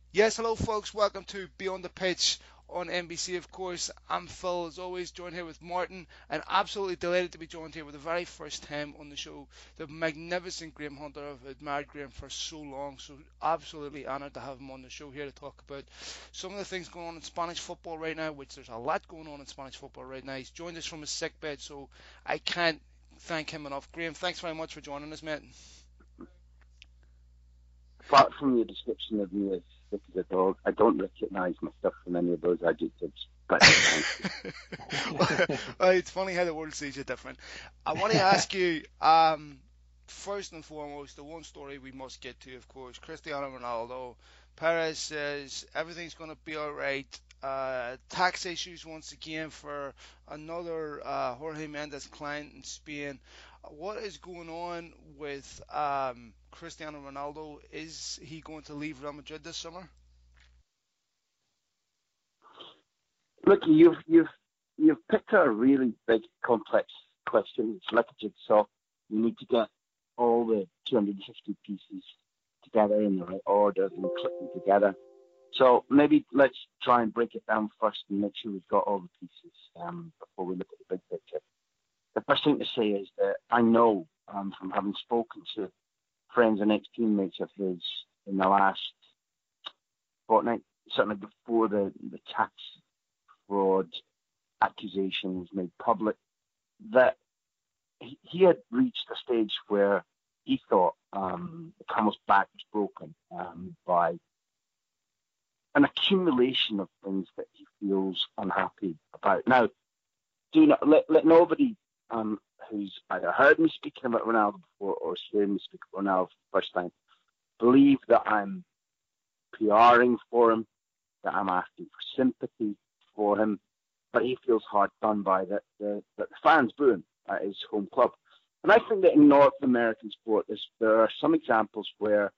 Yes, hello, folks. Welcome to Beyond the Pitch on NBC. Of course, I'm Phil, as always, joined here with Martin, and absolutely delighted to be joined here for the very first time on the show. The magnificent Graham Hunter. I've admired Graham for so long, so absolutely honoured to have him on the show here to talk about some of the things going on in Spanish football right now, which there's a lot going on in Spanish football right now. He's joined us from his sick bed, so I can't thank him enough. Graham, thanks very much for joining us, mate. Apart from your description of me as sick as a dog, I don't recognise myself from any of those adjectives. But thank you. Well, it's funny how the world sees you different. I want to ask you, first and foremost, the one story we must get to, of course, Cristiano Ronaldo. Perez says everything's going to be all right. Tax issues once again for another Jorge Mendes client in Spain. What is going on with Cristiano Ronaldo? Is he going to leave Real Madrid this summer? Look, you've picked a really big, complex question. It's like a jigsaw. You need to get all the 250 pieces together in the right order and click them together. So maybe let's try and break it down first and make sure we've got all the pieces before we look at the big picture. The first thing to say is that I know from having spoken to friends and ex-teammates of his in the last fortnight, certainly before the tax fraud accusations made public, that he had reached a stage where he thought the camel's back was broken by an accumulation of things that he feels unhappy about. Now, do not let nobody who's either heard me speaking about Ronaldo before or heard me speak about Ronaldo for the first time believe that I'm PRing for him, that I'm asking for sympathy for him, but he feels hard done by that the fans boo him at his home club. And I think that in North American sport, there are some examples where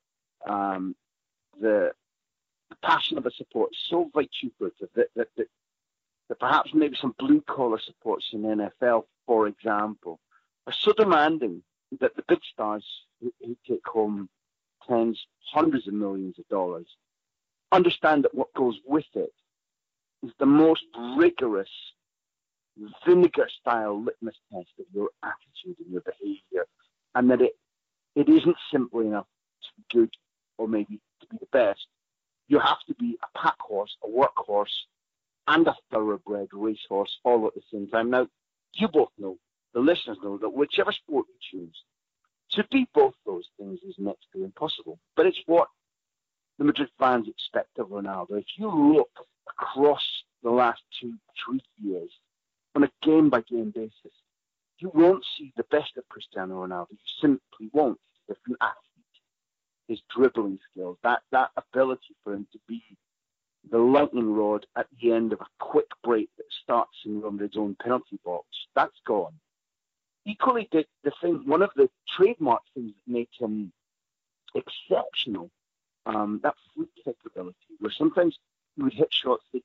the passion of the support is so vituperative that perhaps maybe some blue collar supports in the NFL, for example, are so demanding that the big stars who take home tens, hundreds of millions of dollars understand that what goes with it is the most rigorous vinegar style litmus test of your attitude and your behavior, and that it isn't simply enough to be good or maybe to be the best. You have to be a pack horse, a workhorse, and a thoroughbred racehorse all at the same time. Now, you both know, the listeners know, that whichever sport you choose, to be both those things is next to impossible. But it's what the Madrid fans expect of Ronaldo. If you look across the last 2-3 years on a game-by-game basis, you won't see the best of Cristiano Ronaldo. You simply won't. He's a different athlete. His dribbling skills, that ability for him to be the lightning rod at the end of a quick break that starts in Real Madrid's own penalty box, that's gone. Equally, one of the trademark things that make him exceptional, that free kick ability, where sometimes he would hit shots that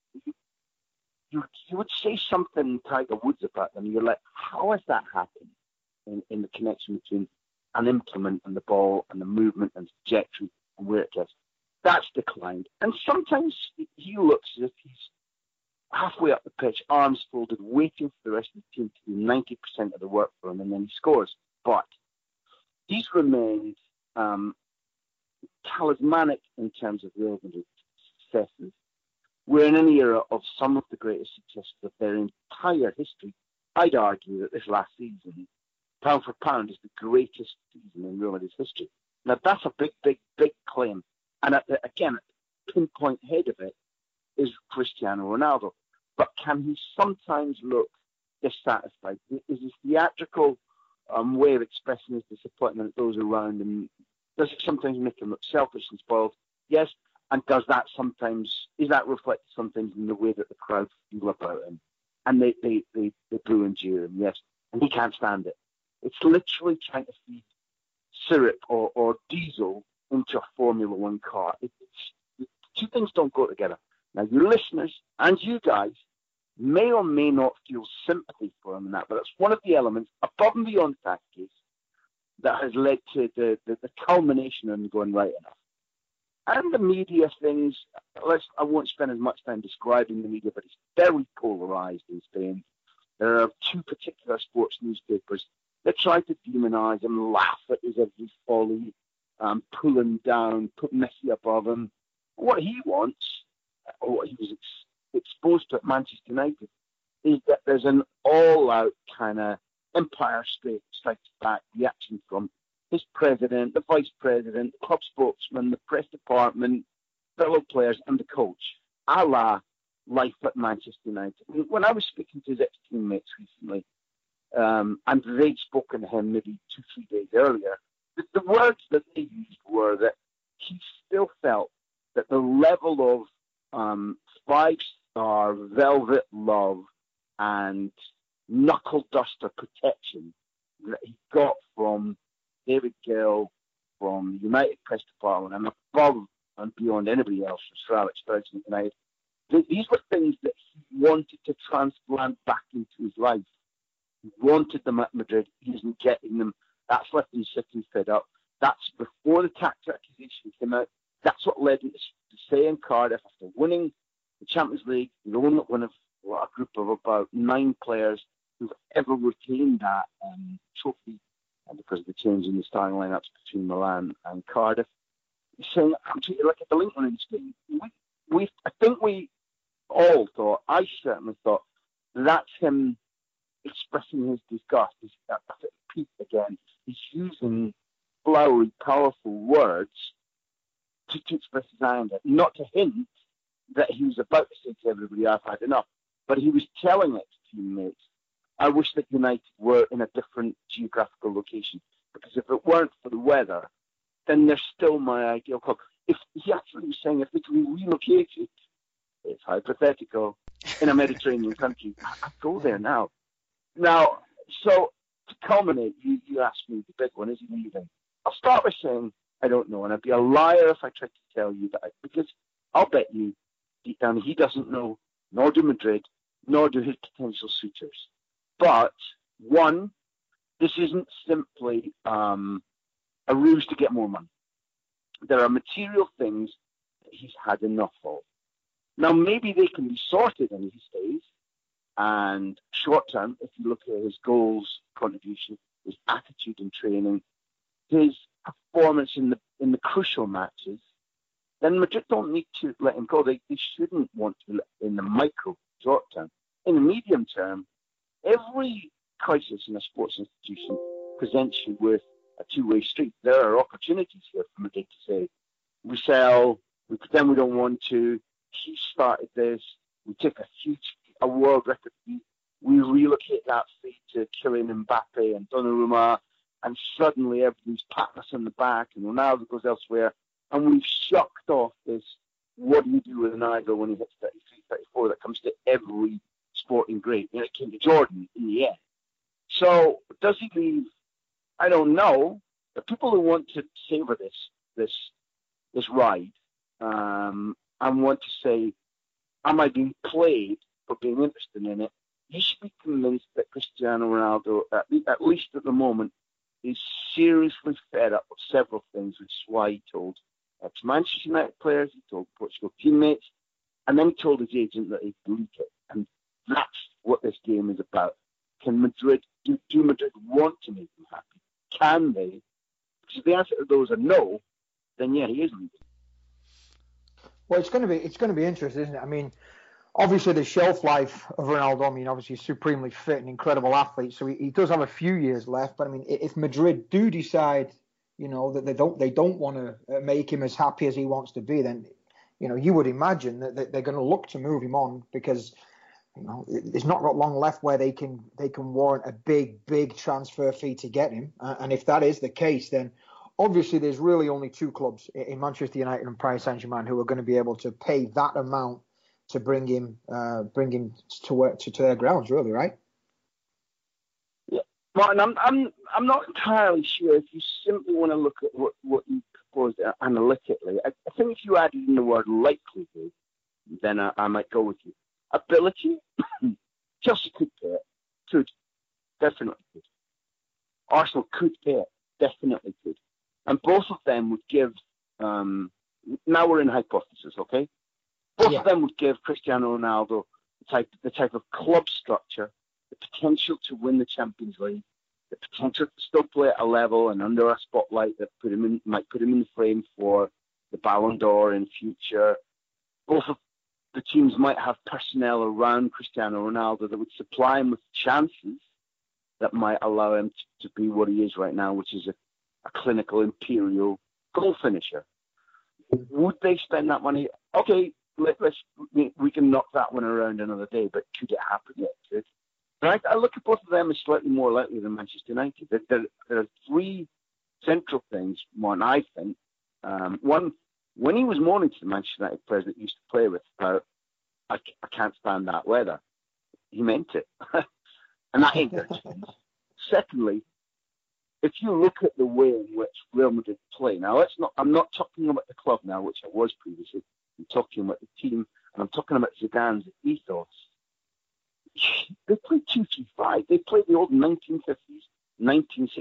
you would say something Tiger Woods about them, and you're like, how has that happened in the connection between an implement and the ball and the movement and the trajectory and where it gets? That's declined. And sometimes he looks as if he's halfway up the pitch, arms folded, waiting for the rest of the team to do 90% of the work for him, and then he scores. But he's remained talismanic in terms of Real Madrid successes. We're in an era of some of the greatest successes of their entire history. I'd argue that this last season, pound for pound, is the greatest season in Real Madrid's history. Now, that's a big, big, big claim. And at the pinpoint head of it is Cristiano Ronaldo. But can he sometimes look dissatisfied? Is his theatrical way of expressing his disappointment at those around him, does it sometimes make him look selfish and spoiled? Yes. And is that reflected sometimes in the way that the crowd feel about him? And they boo and jeer him, yes. And he can't stand it. It's literally trying to feed syrup or diesel into a Formula One car. Two things don't go together. Now, your listeners and you guys may or may not feel sympathy for him in that, but that's one of the elements above and beyond that case that has led to the culmination of him going right enough. And the media things, I won't spend as much time describing the media, but it's very polarized in Spain. There are two particular sports newspapers that try to demonize him, laugh at his every folly, pull him down, put Messi above him. What he wants, or what he was exposed to at Manchester United, is that there's an all-out kind of Empire State Strikes Back reaction from his president, the vice president, the club spokesman, the press department, fellow players, and the coach, a la life at Manchester United. When I was speaking to his ex-teammates recently, and they'd spoken to him maybe 2-3 days earlier, the words that they used were that he still felt that the level of five-star velvet love and knuckle duster protection that he got from David Gill, from the United Press Department, and above and beyond anybody else from Sir Alex Ferguson United, these were things that he wanted to transplant back into his life. He wanted them at Madrid. He isn't getting them. That's left him sick and fed up. That's before the tax accusation came out. That's what led him to say in Cardiff, after winning the Champions League, the only one of a group of about 9 players who've ever retained that trophy, and because of the change in the starting lineups between Milan and Cardiff. He's saying, I'm treated like a delinquent in Spain. I think we all thought, I certainly thought, that's him expressing his disgust. He's at peak again. He's using flowery, powerful words to express his anger, not to hint that he was about to say to everybody, I've had enough. But he was telling ex-teammates, I wish that United were in a different geographical location, because if it weren't for the weather, then they're still my ideal club. If he actually was saying, if they could be relocated, it's hypothetical, in a Mediterranean country, I'd go there now. Now, so to culminate, you asked me the big one, is he leaving? I'll start by saying I don't know, and I'd be a liar if I tried to tell you that, because I'll bet you deep down he doesn't know, nor do Madrid, nor do his potential suitors. But, one, this isn't simply a ruse to get more money. There are material things that he's had enough of. Now, maybe they can be sorted in his days, and short term, if you look at his goals contribution, his attitude in training, his performance in the crucial matches, then Madrid don't need to let him go. They shouldn't want to in the micro short term. In the medium term, every crisis in a sports institution presents you with a two-way street. There are opportunities here for Madrid to say, we sell, we pretend we don't want to, he started this, we take a world record fee, we relocate that fee to Kylian Mbappe and Donnarumma, and suddenly everybody's patting us on the back, and Ronaldo goes elsewhere, and we've shucked off this, what do you do with an idol when he hits 33, 34, that comes to every sporting great. It came to Jordan in the end. So does he leave? I don't know. The people who want to savor this ride and want to say, am I being played for being interested in it? You should be convinced that Cristiano Ronaldo, at least at the moment, is seriously fed up with several things, which is why he told ex-Manchester United players, he told Portugal teammates, and then he told his agent that he'd leak it. And that's what this game is about. Can Madrid, do Madrid want to make him happy? Can they? Because if the answer to those are no, then yeah, he is leaving. Well, it's going to be interesting, isn't it? I mean, obviously the shelf life of Ronaldo, I mean, obviously he's supremely fit and incredible athlete, so he does have a few years left. But I mean, if Madrid do decide, that they don't want to make him as happy as he wants to be, then, you would imagine that they're going to look to move him on, because it's not got long left where they can warrant a big transfer fee to get him. And if that is the case, then obviously there's really only two clubs in Manchester United and Paris Saint-Germain who are going to be able to pay that amount to bring him to their grounds, really, right? Yeah. Well, and I'm not entirely sure if you simply want to look at what you proposed analytically. I think if you added in the word likelihood, then I might go with you. Ability, Chelsea could pay it. Definitely could. Arsenal could pay it. Definitely could. And both of them would give, now now we're in hypothesis, okay? Both Yeah. of them would give Cristiano Ronaldo the type of club structure, the potential to win the Champions League, the potential to still play at a level and under a spotlight that might put him in the frame for the Ballon d'Or in future. Both of the teams might have personnel around Cristiano Ronaldo that would supply him with chances that might allow him to be what he is right now, which is a clinical imperial goal finisher. Would they spend that money? Okay, we can knock that one around another day, but could it happen? Yeah, it could. Right? I look at both of them as slightly more likely than Manchester United. There are three central things, one, I think. One, when he was moaning to the Manchester United players that he used to play with about, I can't stand that weather, he meant it. And that ain't going to change. Secondly, if you look at the way in which Real Madrid play, now I'm not talking about the club now, which I was previously. I'm talking about the team, and I'm talking about Zidane's ethos. They play 2-3-5. They play the old 1950s, 1960s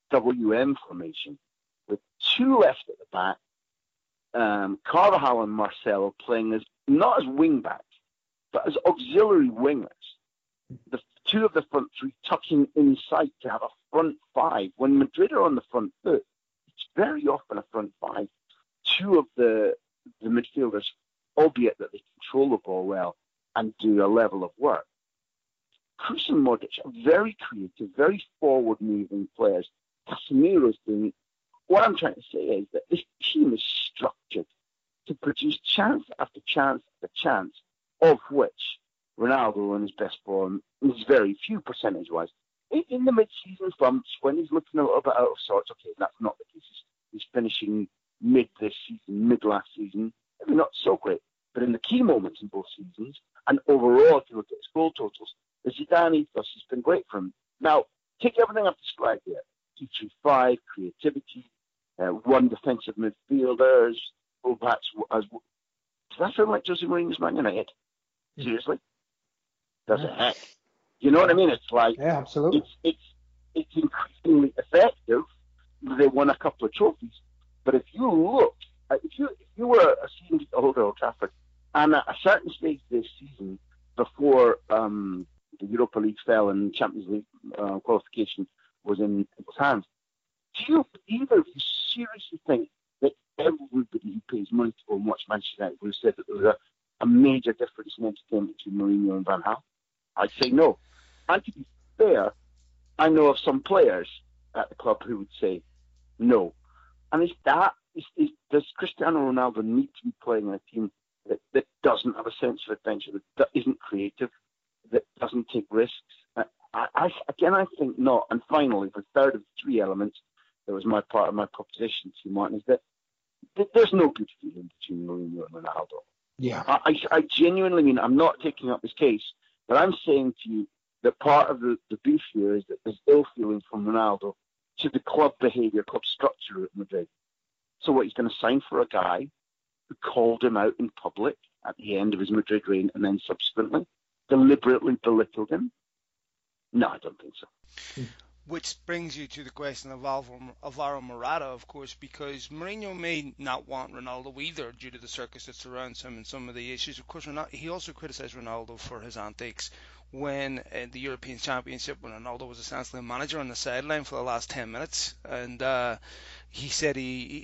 WM formation with two left at the back, Carvajal and Marcelo playing not as wing backs, but as auxiliary wingers. The two of the front three tucking inside to have a front five. When Madrid are on the front foot, it's very often a front five. Two of the midfielders, albeit that they control the ball well and do a level of work. Kroos and Modric are very creative, very forward-moving players. Casemiro's doing. What I'm trying to say is that this team is structured to produce chance after chance after chance, of which Ronaldo in his best form is very few percentage-wise. In the mid-season bumps, when he's looking a little bit out of sorts, okay, that's not the case. He's finishing mid this season, mid last season, maybe not so great. But in the key moments in both seasons, and overall, if you look at his goal totals, the Zidane ethos has been great for him. Now, take everything I've described here. 2-3-5, creativity, one defensive midfielders, fullbacks. Does that sound like Jose Mourinho's Man United? Seriously? Does it heck? You know what I mean? It's like, yeah, absolutely. It's increasingly effective. They won a couple of trophies. But if you look, if you were a season ticket holder at Old Trafford, and at a certain stage this season, before the Europa League fell and Champions League qualification was in people's hands, do either of you seriously think that everybody who pays money to go and watch Manchester United would have said that there was a major difference in entertainment between Mourinho and Van Gaal? I'd say no. And to be fair, I know of some players at the club who would say no. And does Cristiano Ronaldo need to be playing in a team that doesn't have a sense of adventure, that isn't creative, that doesn't take risks? I think not. And finally, the third of the three elements that was my part of my proposition to you, Martin, is that there's no good feeling between Mourinho and Ronaldo. Yeah. I genuinely mean, I'm not taking up his case, but I'm saying to you that part of the beef here is that there's ill feeling from Ronaldo to the club behaviour, club structure at Madrid. So what, he's going to sign for a guy who called him out in public at the end of his Madrid reign and then subsequently deliberately belittled him? No, I don't think so. Which brings you to the question of Alvaro Morata, of course, because Mourinho may not want Ronaldo either due to the circus that surrounds him and some of the issues. Of course, he also criticised Ronaldo for his antics when the European Championship, when Ronaldo was essentially a manager on the sideline for the last 10 minutes, and he said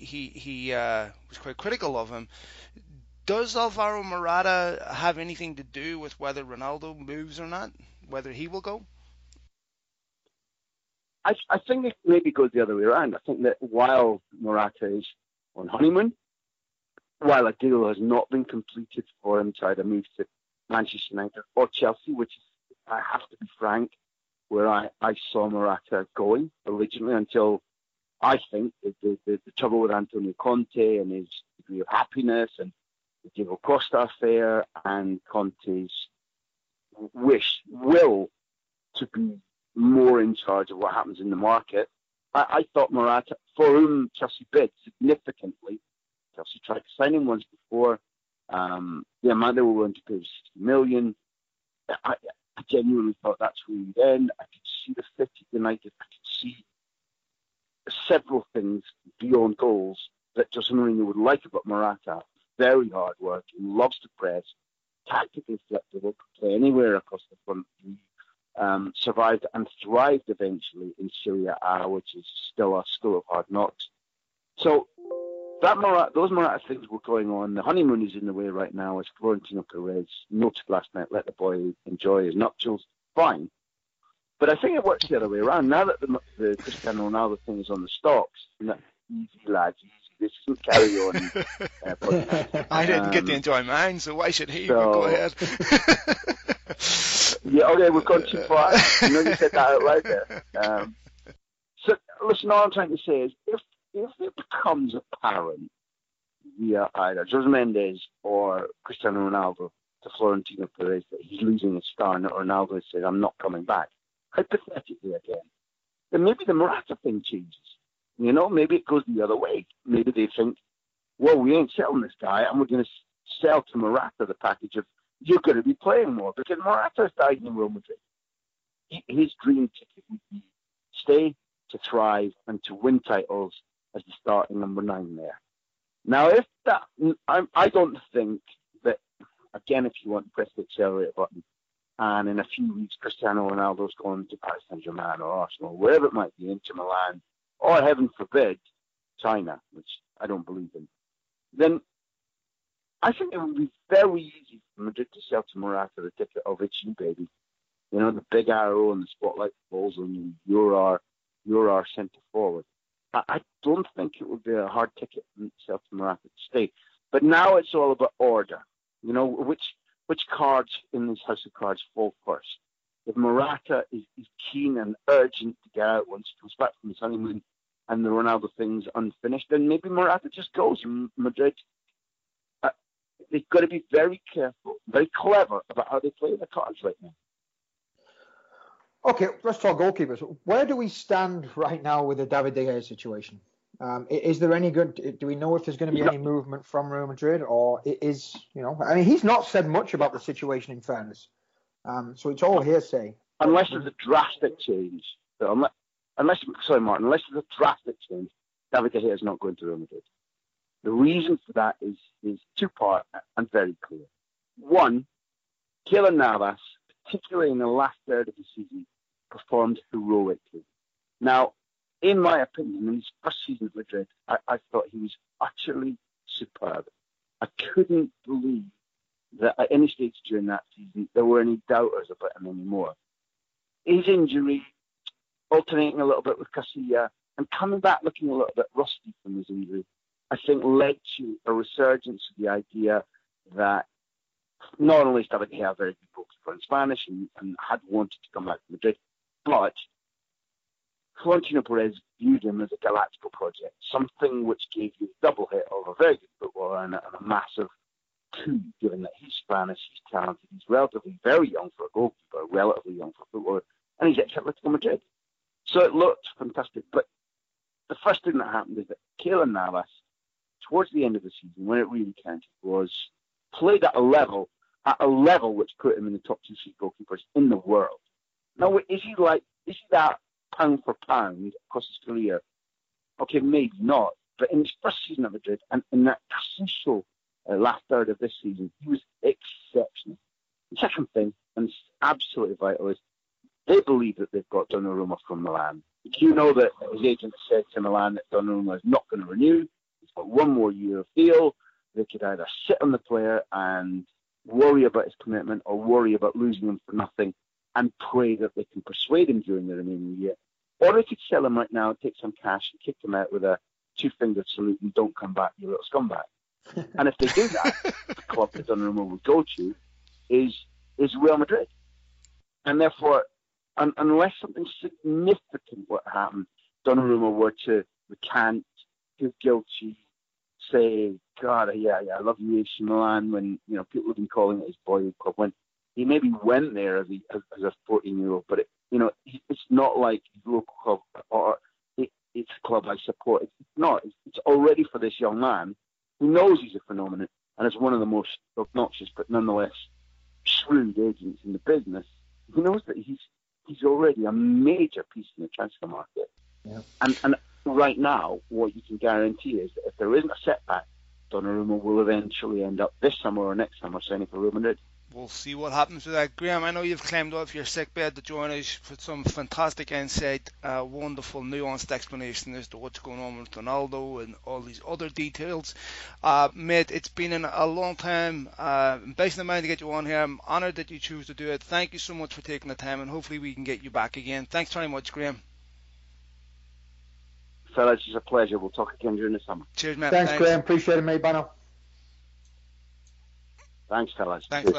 he was quite critical of him. Does Alvaro Morata have anything to do with whether Ronaldo moves or not, whether he will go? I think it maybe goes the other way around. I think that while Morata is on honeymoon, while a deal has not been completed for him to either move to Manchester United or Chelsea, which is, I have to be frank, where I saw Morata going originally, until I think the trouble with Antonio Conte and his degree of happiness and the Diego Costa affair and Conte's will to be more in charge of what happens in the market. I thought Morata, for whom Chelsea bid significantly, Chelsea tried to sign him once before, the amount they were willing to pay was 60 million. I genuinely thought that's where he'd end. I could see the fit at United. I could see several things beyond goals that Jose Mourinho would like about Morata. very hard working, loves to press, tactically flexible, could play anywhere across the front three. Survived and thrived eventually in Serie A, which is still a school of hard knocks. So those Morata things were going on. The honeymoon is in the way right now, as Florentino Perez noted last night, let the boy enjoy his nuptials. Fine. But I think it works the other way around. Now that the Cristiano Ronaldo thing is on the stocks, easy, lads, easy. This isn't carry on. I didn't get to enjoy mine, so why should he? Go ahead. Yeah, okay, we've gone too far. You know, you said that out loud there. So, listen, all I'm trying to say is, if it becomes apparent via either Jose Mendes or Cristiano Ronaldo to Florentino Perez that he's losing his star, and that Ronaldo says, I'm not coming back, hypothetically again, then maybe the Morata thing changes. You know, maybe it goes the other way. Maybe they think, well, we ain't selling this guy, and we're going to sell to Morata the package of, you're going to be playing more. Because Morata's died in Real Madrid. His dream ticket would be stay, to thrive, and to win titles as the starting number 9 there. Now, if that, I don't think that, again, if you want to press the accelerator button, and in a few weeks Cristiano Ronaldo's going to Paris Saint-Germain or Arsenal, wherever it might be, Inter Milan, or heaven forbid, China, which I don't believe in, then I think it would be very easy for Madrid to sell to Morata the ticket of it's you, baby. You know, the big arrow and the spotlight falls on you. You're our centre forward. I don't think it would be a hard ticket to sell to Morata to stay. But now it's all about order. You know, which cards in this house of cards fall first? If Morata is keen and urgent to get out once he comes back from his honeymoon and the Ronaldo thing's unfinished, then maybe Morata just goes. And Madrid, they've got to be very careful, very clever about how they play their cards right now. Okay, let's talk goalkeepers. Where do we stand right now with the David De Gea situation? Is there any good? Do we know if there's going to be any movement from Real Madrid, or is, you know? I mean, he's not said much about the situation, in fairness. So it's all hearsay. Unless there's a drastic change, unless there's a drastic change, David De Gea is not going to Real Madrid. The reason for that is two-part and very clear. One, Keylor Navas, particularly in the last third of the season, performed heroically. Now, in my opinion, in his first season at Madrid, I thought he was utterly superb. I couldn't believe that at any stage during that season there were any doubters about him anymore. His injury, alternating a little bit with Casilla, and coming back looking a little bit rusty from his injury, I think led to a resurgence of the idea that not only is David De Gea a very good goalkeeper in Spanish and had wanted to come back to Madrid, but Florentino Perez viewed him as a galactical project, something which gave you a double hit of a very good footballer and a massive coup, given that he's Spanish, he's talented, he's relatively very young for a goalkeeper, relatively young for a footballer, and he's at Atletico Madrid. So it looked fantastic. But the first thing that happened is that Keylor Navas, towards the end of the season, when it really counted, was played at a level which put him in the top 2 goalkeepers in the world. Now, is he that pound for pound across his career? Okay, maybe not. But in his first season at Madrid and in that crucial last third of this season, he was exceptional. The second thing, and it's absolutely vital, is they believe that they've got Donnarumma from Milan. You know that his agent said to Milan that Donnarumma is not going to renew. He's got 1 more year of deal. They could either sit on the player and worry about his commitment or worry about losing him for nothing and pray that they can persuade him during the remaining year. Or they could sell him right now, take some cash and kick him out with a 2-fingered salute and don't come back, you little scumbag. And if they do that, the club that Donnarumma would go to is Real Madrid. And therefore, unless something significant were to happen, Donnarumma were to recant, feel guilty, say, God, yeah, I love you, AC Milan, when, you know, people have been calling it his boyhood club, when he maybe went there as a 14-year-old, but it's not like his local club or it's a club I support. It's not. It's already for this young man who knows he's a phenomenon and is one of the most obnoxious but nonetheless shrewd agents in the business. He knows that he's already a major piece in the transfer market. Yeah. And right now, what you can guarantee is that if there isn't a setback Donnarumma will eventually end up this summer or next summer signing for Real Madrid. We'll see what happens with that. Graham, I know you've climbed off your sick bed to join us with some fantastic insight, wonderful nuanced explanation as to what's going on with Ronaldo and all these other details. Mate, it's been a long time. Based on mind to get you on here, I'm honoured that you choose to do it. Thank you so much for taking the time, and hopefully we can get you back again. Thanks very much, Graham. Fellas, it's a pleasure. We'll talk again during the summer. Cheers, mate. Thanks, Graham. Appreciate it, mate. Bye now. Thanks, fellas. Thanks.